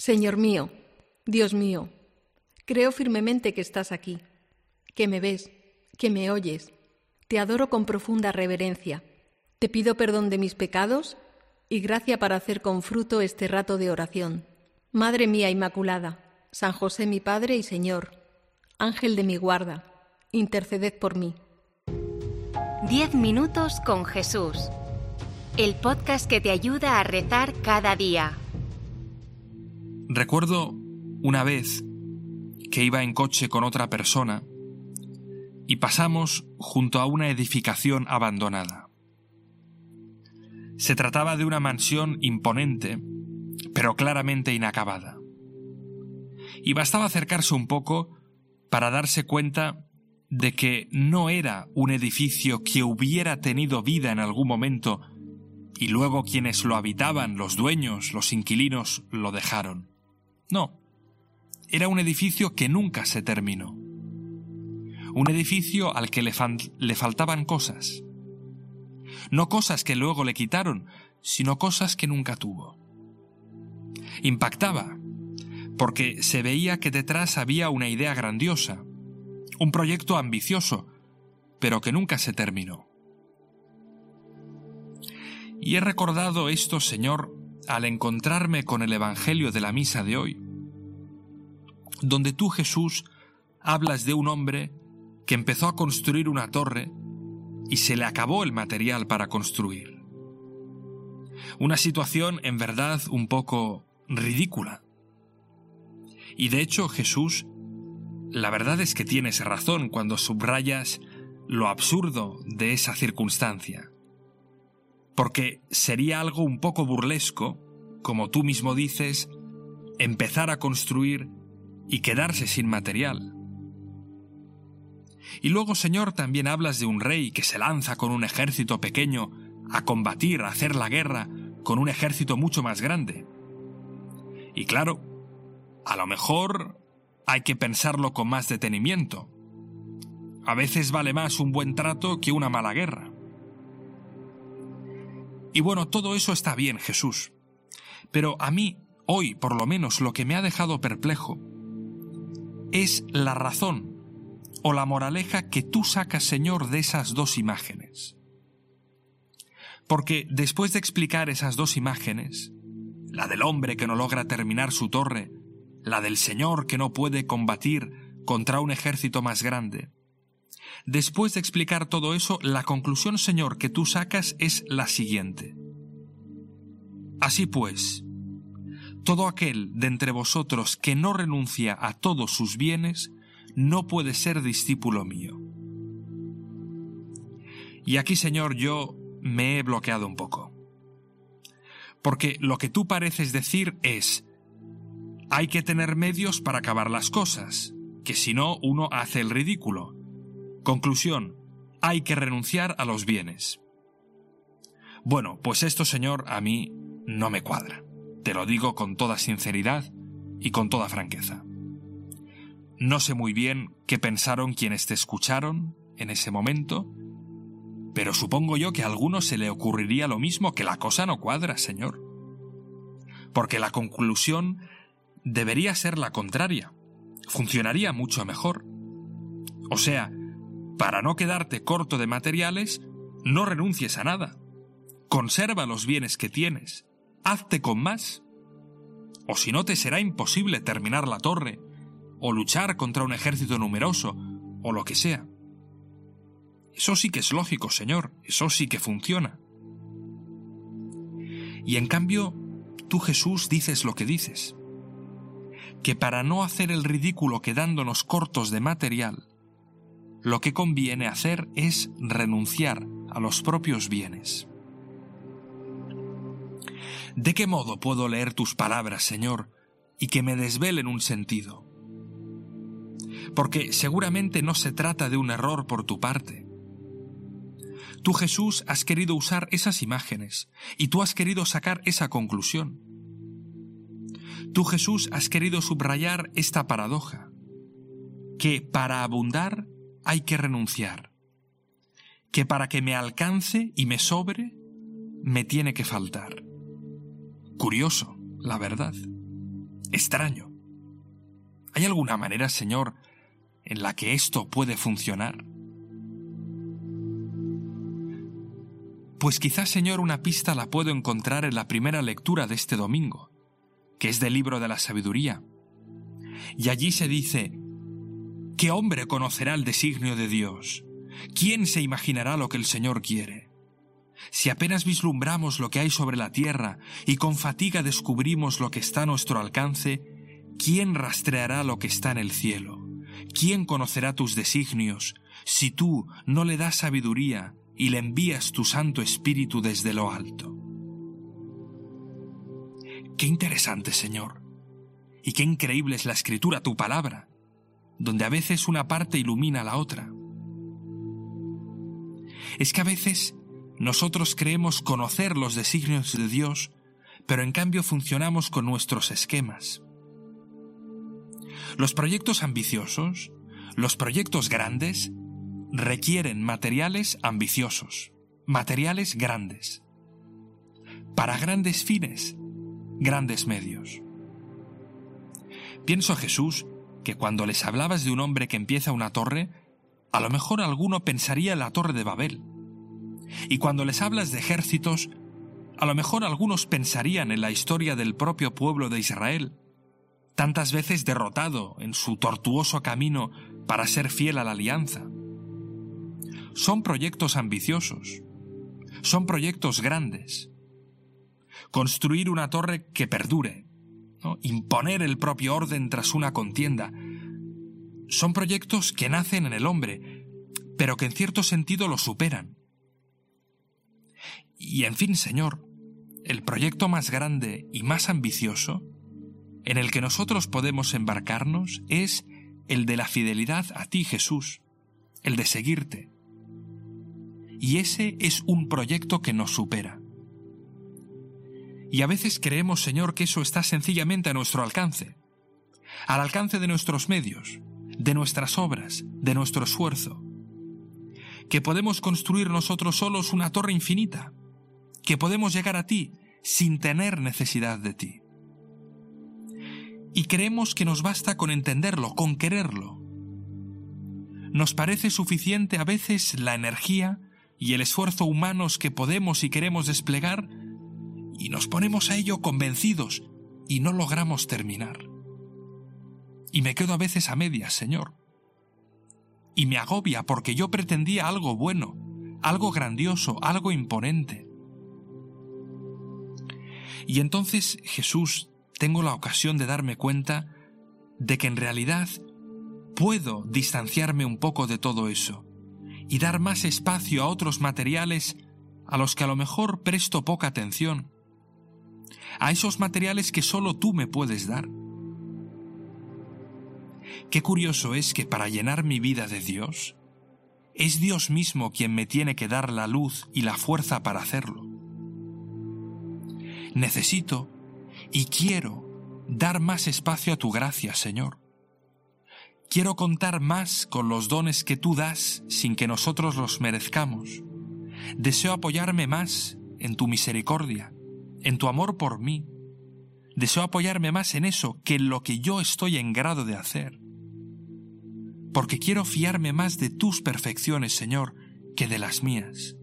Señor mío, Dios mío, creo firmemente que estás aquí, que me ves, que me oyes. Te adoro con profunda reverencia. Te pido perdón de mis pecados y gracia para hacer con fruto este rato de oración. Madre mía Inmaculada, San José mi Padre y Señor, Ángel de mi guarda, interceded por mí. 10 minutos con Jesús. El podcast que te ayuda a rezar cada día. Recuerdo una vez que iba en coche con otra persona y pasamos junto a una edificación abandonada. Se trataba de una mansión imponente, pero claramente inacabada. Y bastaba acercarse un poco para darse cuenta de que no era un edificio que hubiera tenido vida en algún momento y luego quienes lo habitaban, los dueños, los inquilinos, lo dejaron. No, era un edificio que nunca se terminó. Un edificio al que le faltaban cosas. No cosas que luego le quitaron, sino cosas que nunca tuvo. Impactaba, porque se veía que detrás había una idea grandiosa, un proyecto ambicioso, pero que nunca se terminó. Y he recordado esto, Señor, al encontrarme con el Evangelio de la misa de hoy, donde tú, Jesús, hablas de un hombre que empezó a construir una torre y se le acabó el material para construir. Una situación, en verdad, un poco ridícula. Y de hecho, Jesús, la verdad es que tienes razón cuando subrayas lo absurdo de esa circunstancia. Porque sería algo un poco burlesco, como tú mismo dices, empezar a construir y quedarse sin material. Y luego, Señor, también hablas de un rey que se lanza con un ejército pequeño a combatir, a hacer la guerra con un ejército mucho más grande. Y claro, a lo mejor hay que pensarlo con más detenimiento. A veces vale más un buen trato que una mala guerra. Y bueno, todo eso está bien, Jesús. Pero a mí, hoy, por lo menos, lo que me ha dejado perplejo es la razón o la moraleja que tú sacas, Señor, de esas dos imágenes. Porque después de explicar esas dos imágenes, la del hombre que no logra terminar su torre, la del Señor que no puede combatir contra un ejército más grande, después de explicar todo eso, la conclusión, Señor, que tú sacas es la siguiente. Así pues, todo aquel de entre vosotros que no renuncia a todos sus bienes, no puede ser discípulo mío. Y aquí, Señor, yo me he bloqueado un poco. Porque lo que tú pareces decir es: hay que tener medios para acabar las cosas, que si no, uno hace el ridículo. Conclusión: hay que renunciar a los bienes. Bueno, pues esto, Señor, a mí no me cuadra. Te lo digo con toda sinceridad y con toda franqueza. No sé muy bien qué pensaron quienes te escucharon en ese momento, pero supongo yo que a alguno se le ocurriría lo mismo, que la cosa no cuadra, Señor. Porque la conclusión debería ser la contraria. Funcionaría mucho mejor. O sea, para no quedarte corto de materiales, no renuncies a nada. Conserva los bienes que tienes. Hazte con más. O si no, te será imposible terminar la torre, o luchar contra un ejército numeroso, o lo que sea. Eso sí que es lógico, Señor. Eso sí que funciona. Y en cambio, tú, Jesús, dices lo que dices. Que para no hacer el ridículo quedándonos cortos de material, lo que conviene hacer es renunciar a los propios bienes. ¿De qué modo puedo leer tus palabras, Señor, y que me desvelen un sentido? Porque seguramente no se trata de un error por tu parte. Tú, Jesús, has querido usar esas imágenes, y tú has querido sacar esa conclusión. Tú, Jesús, has querido subrayar esta paradoja, que para abundar hay que renunciar, que para que me alcance y me sobre, me tiene que faltar. Curioso, la verdad. extraño. ¿Hay alguna manera, Señor, en la que esto puede funcionar? Pues quizás, Señor, una pista la puedo encontrar en la primera lectura de este domingo, que es del libro de la sabiduría. Y allí se dice: ¿qué hombre conocerá el designio de Dios? ¿Quién se imaginará lo que el Señor quiere? Si apenas vislumbramos lo que hay sobre la tierra y con fatiga descubrimos lo que está a nuestro alcance, ¿quién rastreará lo que está en el cielo? ¿Quién conocerá tus designios si tú no le das sabiduría y le envías tu Santo Espíritu desde lo alto? Qué interesante, Señor, y qué increíble es la Escritura, tu palabra, donde a veces una parte ilumina a la otra. Es que a veces nosotros creemos conocer los designios de Dios, pero en cambio funcionamos con nuestros esquemas. Los proyectos ambiciosos, los proyectos grandes, requieren materiales ambiciosos, materiales grandes. Para grandes fines, grandes medios. Pienso, Jesús, que cuando les hablabas de un hombre que empieza una torre, a lo mejor alguno pensaría en la Torre de Babel. Y cuando les hablas de ejércitos, a lo mejor algunos pensarían en la historia del propio pueblo de Israel, tantas veces derrotado en su tortuoso camino para ser fiel a la alianza. Son proyectos ambiciosos, son proyectos grandes. Construir una torre que perdure, ¿no? Imponer el propio orden tras una contienda. Son proyectos que nacen en el hombre, pero que en cierto sentido lo superan. Y en fin, Señor, el proyecto más grande y más ambicioso en el que nosotros podemos embarcarnos es el de la fidelidad a ti, Jesús, el de seguirte. Y ese es un proyecto que nos supera. Y a veces creemos, Señor, que eso está sencillamente a nuestro alcance, al alcance de nuestros medios, de nuestras obras, de nuestro esfuerzo, que podemos construir nosotros solos una torre infinita, que podemos llegar a ti sin tener necesidad de ti. Y creemos que nos basta con entenderlo, con quererlo. Nos parece suficiente a veces la energía y el esfuerzo humanos que podemos y queremos desplegar, y nos ponemos a ello convencidos y no logramos terminar. Y me quedo a veces a medias, Señor. Y me agobia porque yo pretendía algo bueno, algo grandioso, algo imponente. Y entonces, Jesús, tengo la ocasión de darme cuenta de que en realidad puedo distanciarme un poco de todo eso y dar más espacio a otros materiales a los que a lo mejor presto poca atención, a esos materiales que solo tú me puedes dar. Qué curioso es que para llenar mi vida de Dios, es Dios mismo quien me tiene que dar la luz y la fuerza para hacerlo. Necesito y quiero dar más espacio a tu gracia, Señor. Quiero contar más con los dones que tú das sin que nosotros los merezcamos. Deseo apoyarme más en tu misericordia, en tu amor por mí. Deseo apoyarme más en eso que en lo que yo estoy en grado de hacer. Porque quiero fiarme más de tus perfecciones, Señor, que de las mías.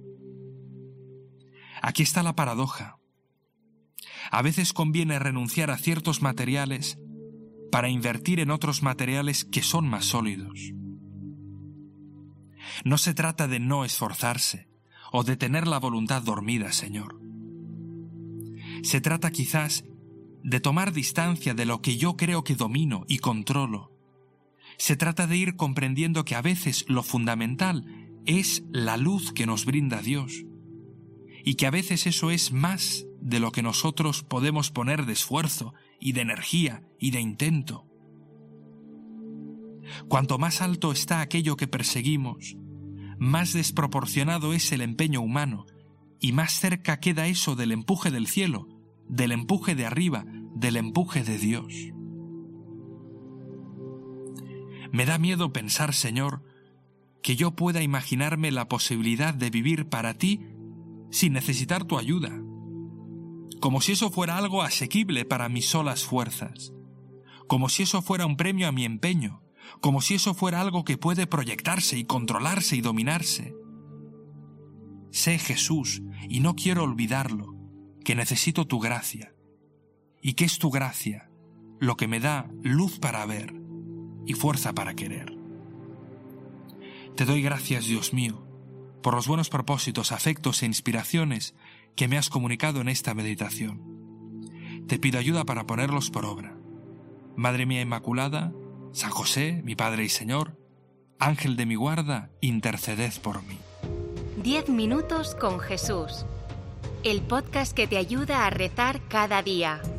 Aquí está la paradoja. A veces conviene renunciar a ciertos materiales para invertir en otros materiales que son más sólidos. No se trata de no esforzarse o de tener la voluntad dormida, Señor. Se trata quizás de tomar distancia de lo que yo creo que domino y controlo. Se trata de ir comprendiendo que a veces lo fundamental es la luz que nos brinda Dios y que a veces eso es más de lo que nosotros podemos poner de esfuerzo y de energía y de intento. Cuanto más alto está aquello que perseguimos, más desproporcionado es el empeño humano y más cerca queda eso del empuje del cielo, del empuje de arriba, del empuje de Dios. Me da miedo pensar, Señor, que yo pueda imaginarme la posibilidad de vivir para ti sin necesitar tu ayuda, como si eso fuera algo asequible para mis solas fuerzas. como si eso fuera un premio a mi empeño, como si eso fuera algo que puede proyectarse y controlarse y dominarse. Sé, Jesús, y no quiero olvidarlo, que necesito tu gracia, y que es tu gracia lo que me da luz para ver y fuerza para querer. Te doy gracias, Dios mío, por los buenos propósitos, afectos e inspiraciones que me has comunicado en esta meditación. Te pido ayuda para ponerlos por obra. Madre mía Inmaculada, San José, mi Padre y Señor, Ángel de mi guarda, interceded por mí. 10 minutos con Jesús. El podcast que te ayuda a rezar cada día.